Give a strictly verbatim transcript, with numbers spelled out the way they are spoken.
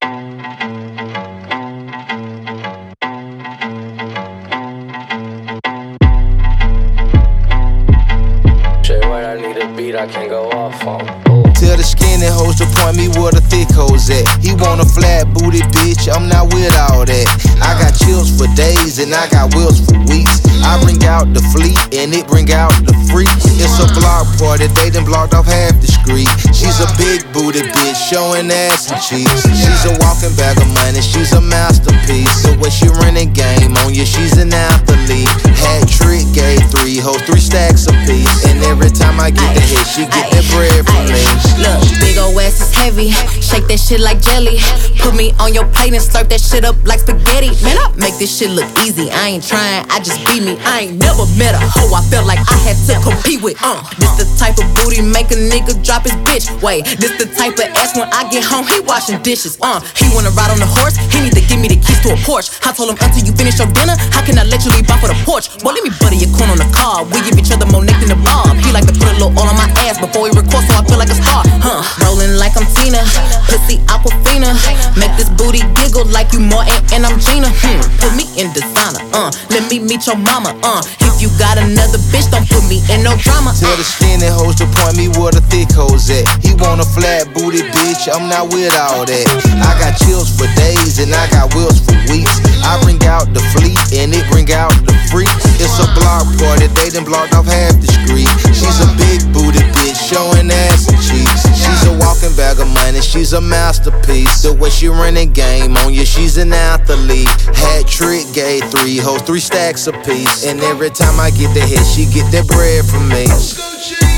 I can't go off on. Tell the skinny hoes to point me where the thick hoes at. He want a flat booty bitch, I'm not with all that. I got chills for days and I got wheels for weeks. I bring out the fleet and it bring out the freaks. It's a block party, they done blocked off half the street. She's a big booty bitch, showing ass and cheeks. She's a walking bag of money, she's a masterpiece. So when she running game on you, she's an athlete. Hat trick, gave three hoes, three stacks apiece. And every time I get the hit, she get that bread from me. Look, big ol' ass is heavy. Shake that shit like jelly. Put me on your plate and slurp that shit up like spaghetti. Man, I make this shit look easy. I ain't trying, I just be me. I ain't never met a hoe I felt like I had to compete with. Uh, this the type of booty make a nigga drop his bitch. Wait, this the type of ass when I get home, he washing dishes. Uh, he wanna ride on the horse, he need to give me the keys to a Porsche. I told him until you finish your dinner, how can I let you leave off for the porch? Boy, let me butter your corn on the car. We give each other more neck than the bob. He like to put a little oil on my ass before he records, so I feel like a star. Huh, rolling like I'm Tina, pussy Aquafina. Make this booty giggle like you Martin and I'm Gina. Hmm, put me in designer. Uh, let me meet your mama. Uh, if you got another bitch, don't put me in no drama. Tell the skinny hoes to point me where the thick hoes at. He want a flat booty bitch, I'm not with all that. I got chills for days and I got wheels for weeks. I bring out the fleet and it bring out the freaks. It's a block party, they done blocked off half the street. She's a big booty bitch, showing ass and cheeks. She's a walking bag of money, she's a masterpiece. The way she running game on you, she's an athlete. Hat trick, gave three hoes, three stacks apiece. And every time I get the hit, she get that bread from me.